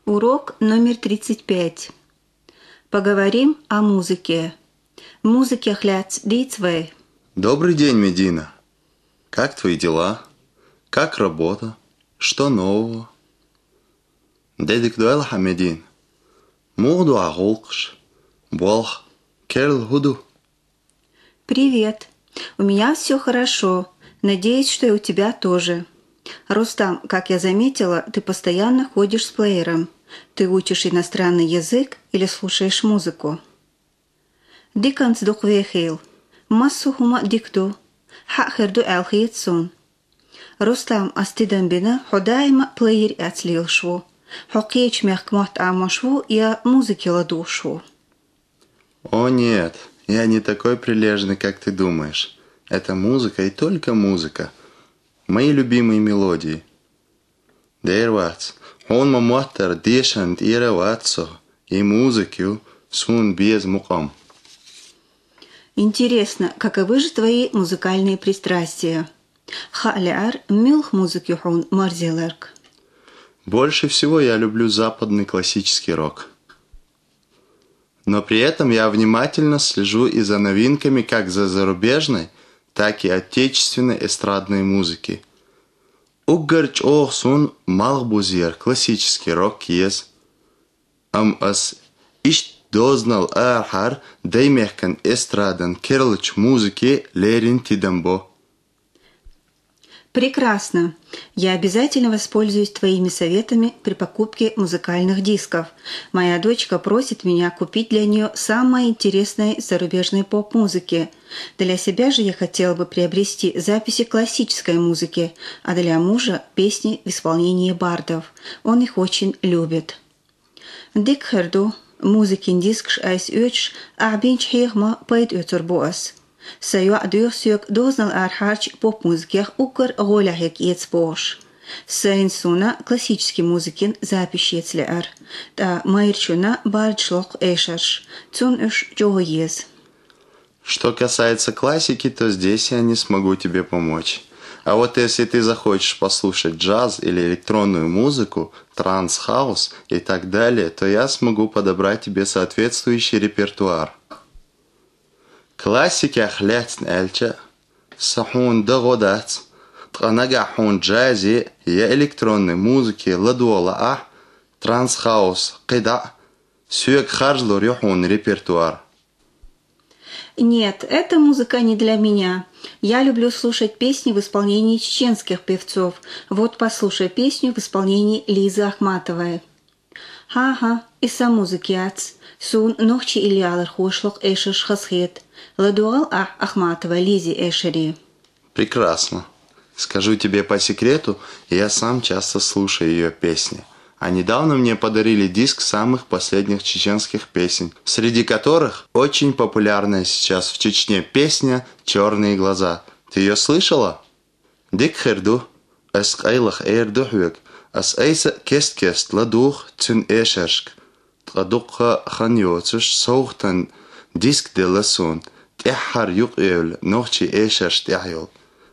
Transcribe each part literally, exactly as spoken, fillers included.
Урок номер тридцать пять. Поговорим о музыке. Музыке хляц дитвей. Добрый день, Медина. Как твои дела? Как работа? Что нового? Дедик дуэлха, Медин. Мугду агулкш. Болх. Керл худу. Привет. У меня все хорошо. Надеюсь, что и у тебя тоже. Рустам, как я заметила, ты постоянно ходишь с плеером. Ты учишь иностранный язык или слушаешь музыку? Диканс духвехейл. Массу хума дикту. Хахерду элхиетсун. Рустам астидан бина ходаима плеер ацлил шву. Хокеч мягкмот амашву я музыки ладу шву. О нет, я не такой прилежный, как ты думаешь. Это музыка и только музыка. Мои любимые мелодии. Дервац, он мамуаттар дешант иравацо, и музыку сун без мукам. Интересно, каковы же твои музыкальные пристрастия? Халяр милх музыки хун марзелерк. Больше всего я люблю западный классический рок. Но при этом я внимательно слежу и за новинками как за зарубежной, так и отечественной эстрадной музыки. Уггарч охсун малбузер классический рок киез. Ам ас ишт дознал ахар даймехкан эстрадан керлыч музыки лерин тидамбо. Прекрасно. Я обязательно воспользуюсь твоими советами при покупке музыкальных дисков. Моя дочка просит меня купить для нее самое интересное из зарубежной поп-музыки. Для себя же я хотела бы приобрести записи классической музыки, а для мужа песни в исполнении бардов. Он их очень любит. Дикхерду музыкин дискш айс үч абинч хейхма пайд үтурбуас. Саюа дюсюк дознал архарч поп-музыких укр голяхек ецпош. Сейн суна классический музыкин запись ецлеар. Та майрчуна бардшлок эшарш. Цун уж джоез. Что касается классики, то здесь я не смогу тебе помочь. А вот если ты захочешь послушать джаз или электронную музыку, транс-хаус и так далее, то я смогу подобрать тебе соответствующий репертуар. Классики ахлятн эльча, сахун дагодат, тханагахун джази, я электронной музыки, ладуала ах, транс-хаус, кида, сюек харжлур юхун репертуар. Нет, эта музыка не для меня. Я люблю слушать песни в исполнении чеченских певцов. Вот послушай песню в исполнении Лизы Ахматовой. Ха-ха, иса музыки ац. Сун нохчи ильялар хошлок эшеш хасхет. Ладуал ах Ахматова Лизи эшери. Прекрасно. Скажу тебе по секрету, я сам часто слушаю ее песни. А недавно мне подарили диск самых последних чеченских песен, среди которых очень популярная сейчас в Чечне песня «Черные глаза». Ты ее слышала? Дикхерду, эскайлах эйрдухвек, ас эйса кест-кест ладух цюн эшершк, тладукха ханьоцуш соухтан диск де ласон, тяхар юк эвл, нохчи эшерш тяхйол.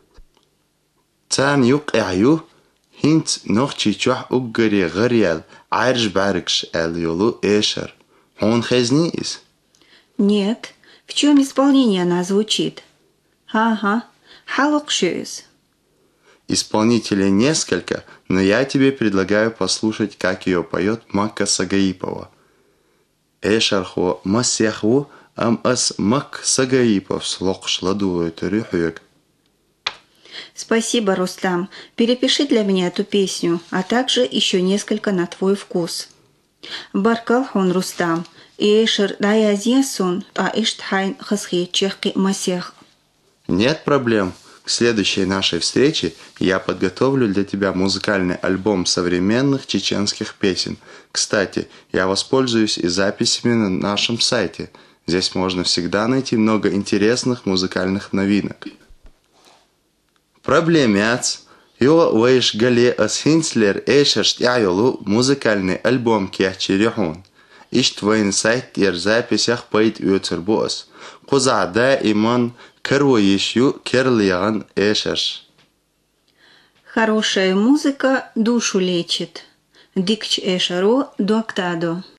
Цан юк эйю, Хинт нохчи чух уггари гарьял, айрж баркш эл юлу эшер. Он хезниис? Нет. В чем исполнение она звучит? Ага. Халокшюз. Исполнителей несколько, но я тебе предлагаю послушать, как ее поет Макка Сагаипова. Эшерху масяху ам ас Мак Сагаипов слокш ладует рюхюк. Спасибо, Рустам. Перепиши для меня эту песню, а также еще несколько на твой вкус. Баркалхон Рустам. Эшер даязьесун, а иштхайн хасхи чехки масех. Нет проблем. К следующей нашей встрече я подготовлю для тебя музыкальный альбом современных чеченских песен. Кстати, я воспользуюсь и записями на нашем сайте. Здесь можно всегда найти много интересных музыкальных новинок. Проблемяц. Йо уэйш гале асхинслер эшершт яйолу музыкальный альбом кяхчирихун. Иш твоин сайт ер записях пайт уйцербос. Кузада иман карвоишью керлияган эшерш. Хорошая музыка душу лечит. Дикч эшаро дуактадо.